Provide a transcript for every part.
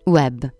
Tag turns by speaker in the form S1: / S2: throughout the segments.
S1: Web.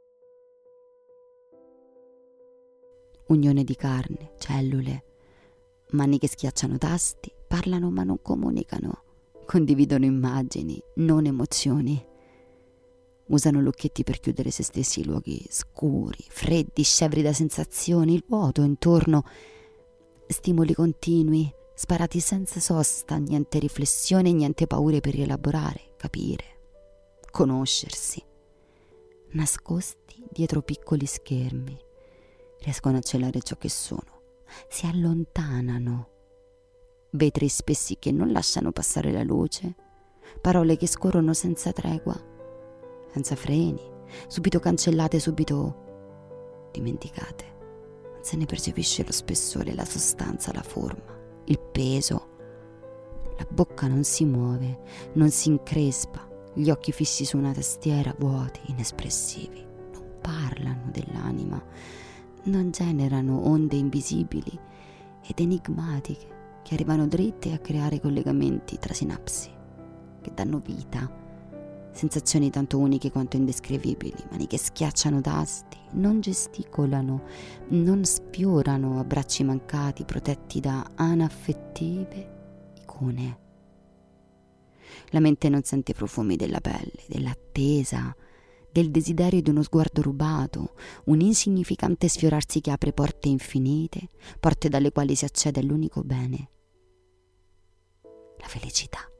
S1: Unione di carne, cellule, mani che schiacciano tasti, parlano ma non comunicano, condividono immagini, non emozioni. Usano lucchetti per chiudere se stessi in luoghi scuri, freddi, scevri da sensazioni, il vuoto intorno, stimoli continui, sparati senza sosta, niente riflessione, niente paure per rielaborare, capire, conoscersi. Nascosti dietro piccoli schermi, riescono a celare ciò che sono, si allontanano. Vetri spessi che non lasciano passare la luce, parole che scorrono senza tregua, senza freni, subito cancellate, subito dimenticate. Non se ne percepisce lo spessore, la sostanza, la forma, il peso. La bocca non si muove, non si increspa, gli occhi fissi su una tastiera, vuoti, inespressivi. Non parlano dell'anima, non generano onde invisibili ed enigmatiche che arrivano dritte a creare collegamenti tra sinapsi, che danno vita. Sensazioni tanto uniche quanto indescrivibili, mani che schiacciano tasti, non gesticolano, non sfiorano abbracci mancati protetti da anaffettive icone. La mente non sente i profumi della pelle, dell'attesa, del desiderio di uno sguardo rubato, un insignificante sfiorarsi che apre porte infinite, porte dalle quali si accede all'unico bene, la felicità.